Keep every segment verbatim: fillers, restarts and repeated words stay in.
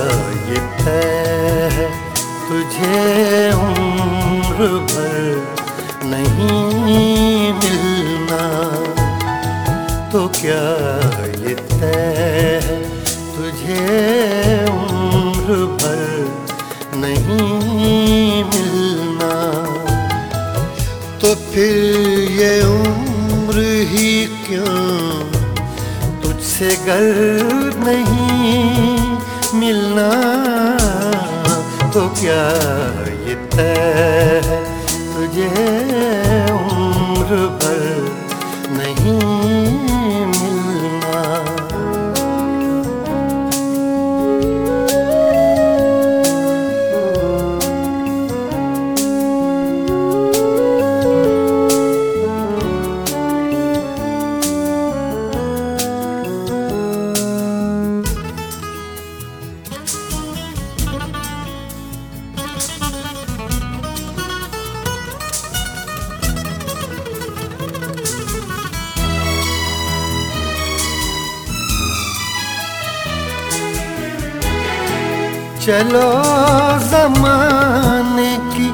ये तय है तुझे उम्र भर नहीं मिलना? तो क्या ये तय है तुझे उम्र भर नहीं मिलना? तो फिर ये उम्र ही क्यों तुझसे गर नहीं मिलना? तो क्या ये तय है तुझे उम्र भर नहीं मिलना? चलो ज़माने की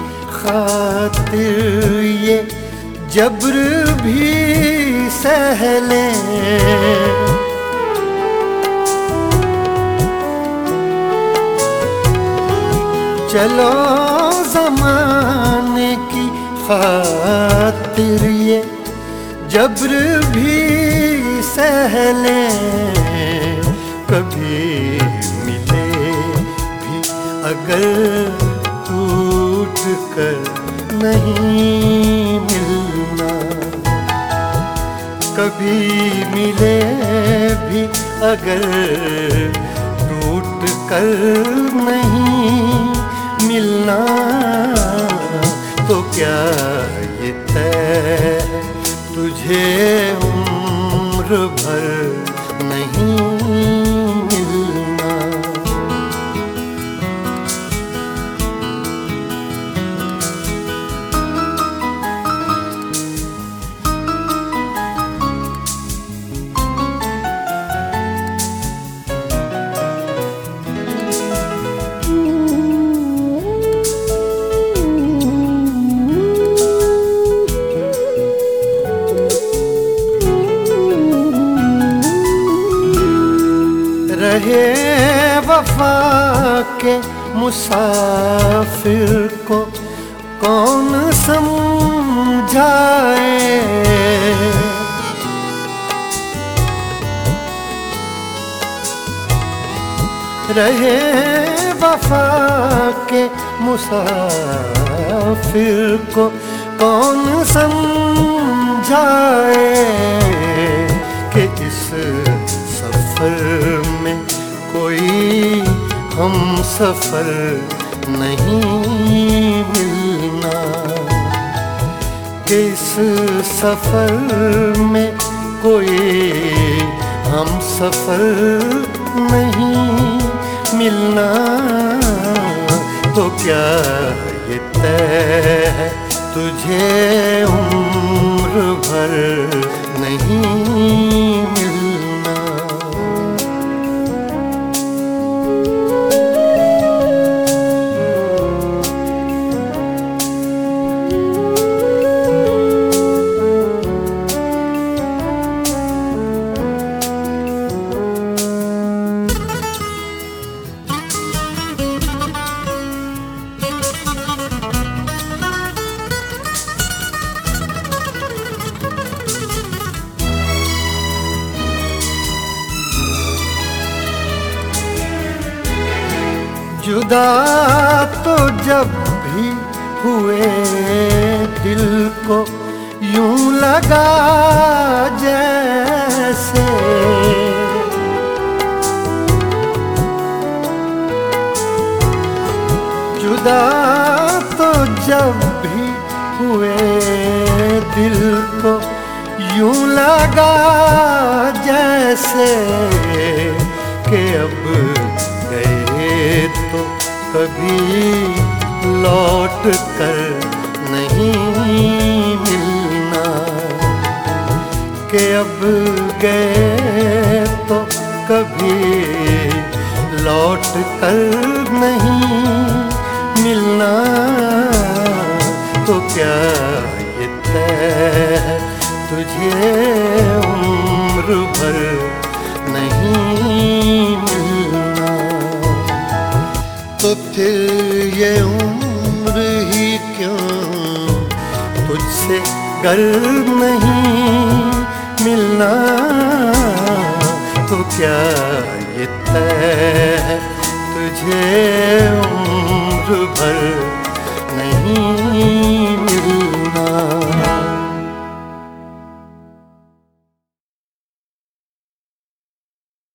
खातिर ये जब्र भी सह लें। चलो ज़माने की खातिर ये जब्र भी सह लें। कभी अगर टूट कर नहीं मिलना, कभी मिले भी अगर टूट कर नहीं मिलना? तो क्या ये तय है तुझे उम्र भर नहीं मिलना? रहे वफा के मुसाफिर को कौन समझाए? रहे वफा के मुसाफिर को कौन समझाए कि इस सफर में कोई हम सफर नहीं मिलना? कि इस सफर में कोई हम सफर नहीं मिलना? तो क्या ये तय है तुझे उम्र भर नहीं मिलना? जुदा तो जब भी हुए दिल को यूं लगा जैसे जुदा तो जब भी हुए दिल को यूं लगा जैसे कि अब गए तो कभी लौट कर नहीं मिलना, कि अब गए तो कभी लौट कल नहीं मिलना, तो क्या ये तय है तुझे उम्र भर नहीं मिलना। तो फिर ये उम्र ही क्यों तुझसे गर नहीं मिलना, तो क्या ये तय है तुझे उम्र भर